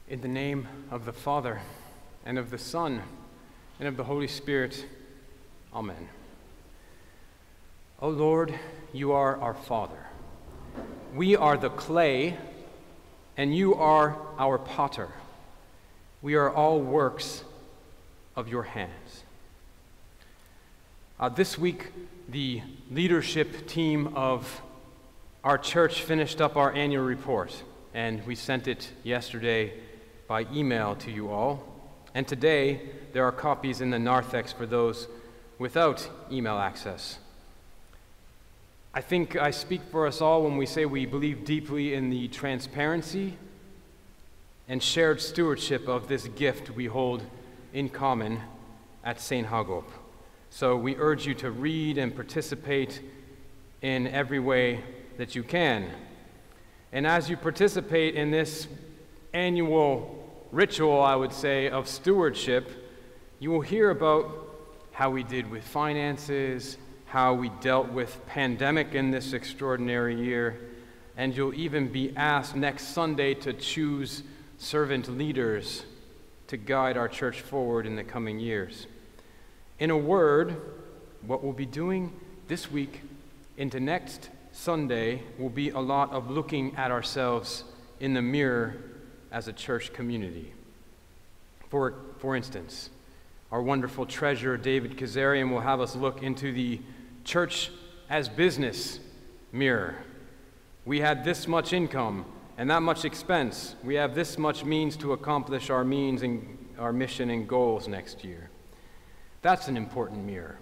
In the name of the Father, and of the Son, and of the Holy Spirit. Amen. O Lord, you are our Father. We are the clay, and you are our potter. We are all works of your hands. This week, the leadership team of our church finished up our annual report, and we sent it yesterday by email to you all. And today, there are copies in the narthex for those without email access. I think I speak for us all when we say we believe deeply in the transparency and shared stewardship of this gift we hold in common at St. Hagop. So we urge you to read and participate in every way that you can. And as you participate in this annual ritual, I would say, of stewardship, you will hear about how we did with finances, how we dealt with pandemic in this extraordinary year, and you'll even be asked next Sunday to choose servant leaders to guide our church forward in the coming years. In a word, what we'll be doing this week into next Sunday will be a lot of looking at ourselves in the mirror as a church community. For instance, our wonderful treasurer, David Kazarian, will have us look into the church as business mirror. We had this much income and that much expense. We have this much means to accomplish our means and our mission and goals next year. That's an important mirror.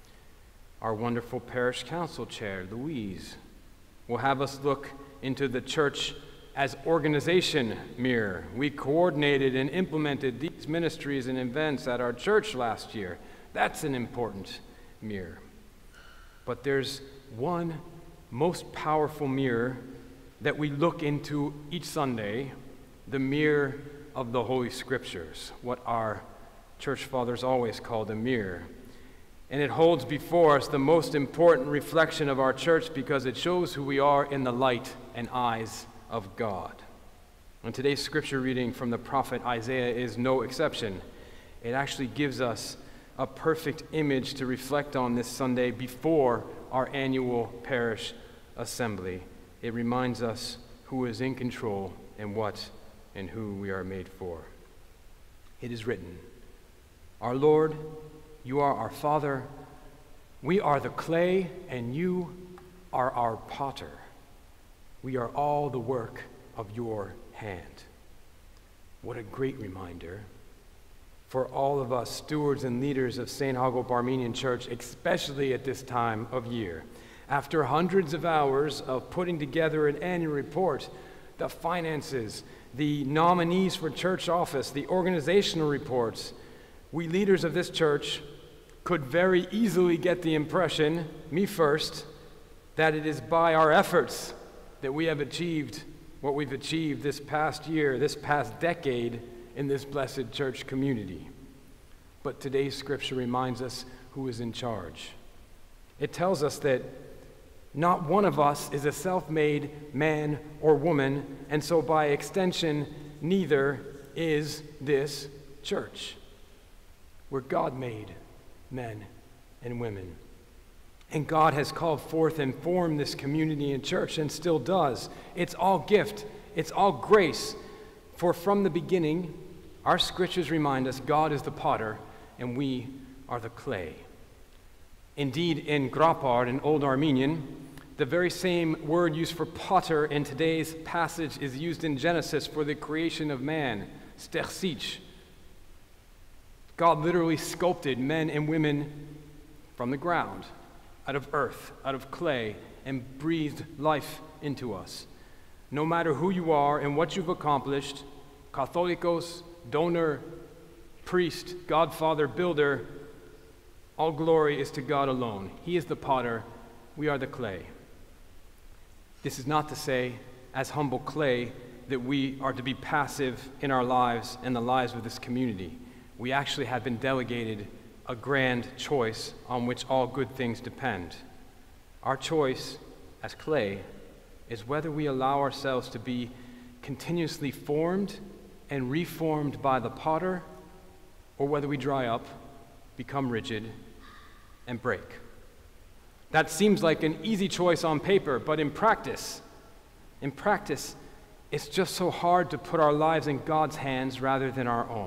Our wonderful parish council chair, Louise, will have us look into the church as organization mirror. We coordinated and implemented these ministries and events at our church last year. That's an important mirror. But there's one most powerful mirror that we look into each Sunday, the mirror of the Holy Scriptures, what our church fathers always called a mirror. And it holds before us the most important reflection of our church because it shows who we are in the light and eyes of God. And today's scripture reading from the prophet Isaiah is no exception. It actually gives us a perfect image to reflect on this Sunday before our annual parish assembly. It reminds us who is in control and what and who we are made for. It is written, "Our Lord, you are our Father. We are the clay, and you are our potter. We are all the work of your hand." What a great reminder for all of us stewards and leaders of St. Hagop Armenian Church, especially at this time of year. After hundreds of hours of putting together an annual report, the finances, the nominees for church office, the organizational reports, we leaders of this church could very easily get the impression, me first, that it is by our efforts that we have achieved what we've achieved this past year, this past decade in this blessed church community. But today's scripture reminds us who is in charge. It tells us that not one of us is a self-made man or woman, and so by extension, neither is this church. We're God-made men and women. And God has called forth and formed this community and church and still does. It's all gift. It's all grace. For from the beginning, our scriptures remind us God is the potter and we are the clay. Indeed, in Grapar, in Old Armenian, the very same word used for potter in today's passage is used in Genesis for the creation of man, stersic. God literally sculpted men and women from the ground, out of earth, out of clay, and breathed life into us. No matter who you are and what you've accomplished, Catholicos, donor, priest, godfather, builder, all glory is to God alone. He is the potter, we are the clay. This is not to say, as humble clay, that we are to be passive in our lives and the lives of this community. We actually have been delegated a grand choice on which all good things depend. Our choice as clay is whether we allow ourselves to be continuously formed and reformed by the potter, or whether we dry up, become rigid, and break. That seems like an easy choice on paper, but in practice, it's just so hard to put our lives in God's hands rather than our own.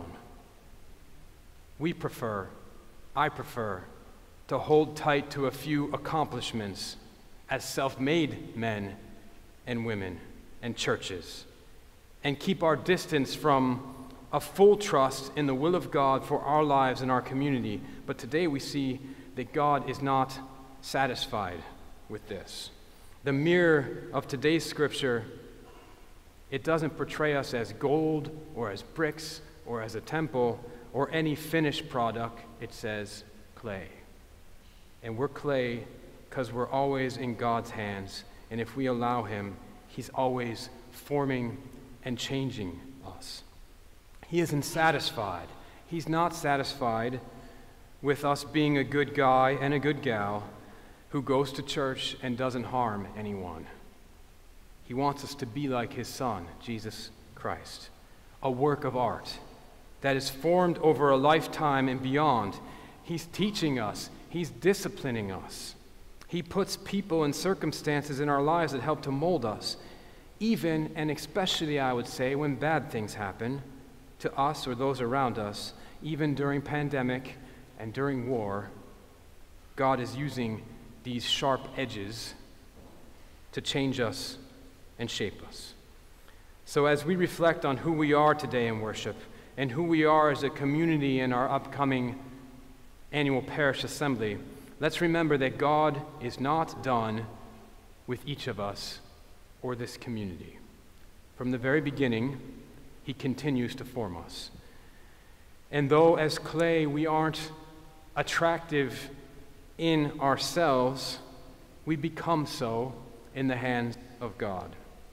I prefer, to hold tight to a few accomplishments as self-made men and women and churches, and keep our distance from a full trust in the will of God for our lives and our community. But today we see that God is not satisfied with this. The mirror of today's scripture, it doesn't portray us as gold or as bricks or as a temple or any finished product. It says clay. And we're clay because we're always in God's hands. And if we allow him, he's always forming and changing us. He isn't satisfied. He's not satisfied with us being a good guy and a good gal who goes to church and doesn't harm anyone. He wants us to be like his Son, Jesus Christ, a work of art that is formed over a lifetime and beyond. He's teaching us. He's disciplining us. He puts people and circumstances in our lives that help to mold us, even and especially, I would say, when bad things happen to us or those around us, even during pandemic and during war. God is using these sharp edges to change us and shape us. So as we reflect on who we are today in worship and who we are as a community in our upcoming annual parish assembly, let's remember that God is not done with each of us or this community. From the very beginning, he continues to form us. And though as clay we aren't attractive in ourselves, we become so in the hands of God.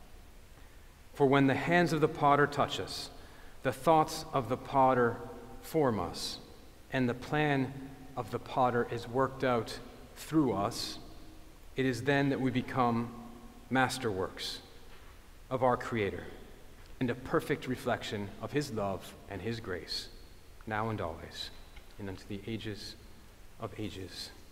For when the hands of the potter touch us, the thoughts of the potter form us, and the plan of the potter is worked out through us, it is then that we become masterworks of our Creator and a perfect reflection of his love and his grace, now and always, and unto the ages of ages.